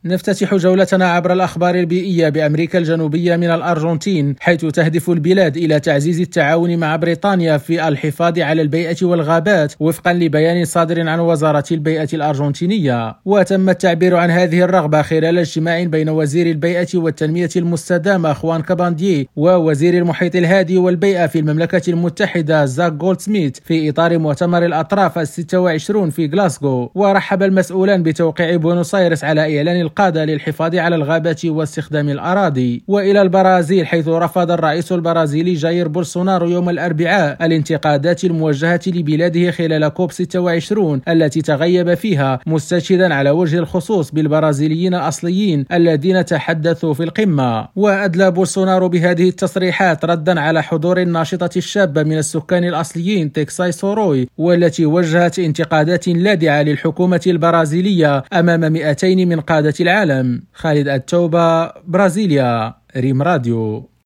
نفتتح جولتنا عبر الأخبار البيئية بأمريكا الجنوبية من الأرجنتين، حيث تهدف البلاد إلى تعزيز التعاون مع بريطانيا في الحفاظ على البيئة والغابات وفقا لبيان صادر عن وزارة البيئة الأرجنتينية. وتم التعبير عن هذه الرغبة خلال اجتماع بين وزير البيئة والتنمية المستدامة خوان كاباندي ووزير المحيط الهادي والبيئة في المملكة المتحدة زاك جولدسميث في إطار مؤتمر الأطراف 26 في غلاسكو. ورحب المسؤولان بتوقيع بونوس آيرس على إعلان القادة للحفاظ على الغابات واستخدام الأراضي. وإلى البرازيل، حيث رفض الرئيس البرازيلي جاير بولسونارو يوم الأربعاء الانتقادات الموجهة لبلاده خلال كوب 26 التي تغيب فيها، مستشهدا على وجه الخصوص بالبرازيليين الأصليين الذين تحدثوا في القمة. وأدلى بولسونارو بهذه التصريحات ردا على حضور الناشطة الشابة من السكان الأصليين تكساي سوروي، والتي وجهت انتقادات لاذعة للحكومة البرازيلية أمام 200 من قادة العالم. خالد التوبة، برازيليا، ريم راديو.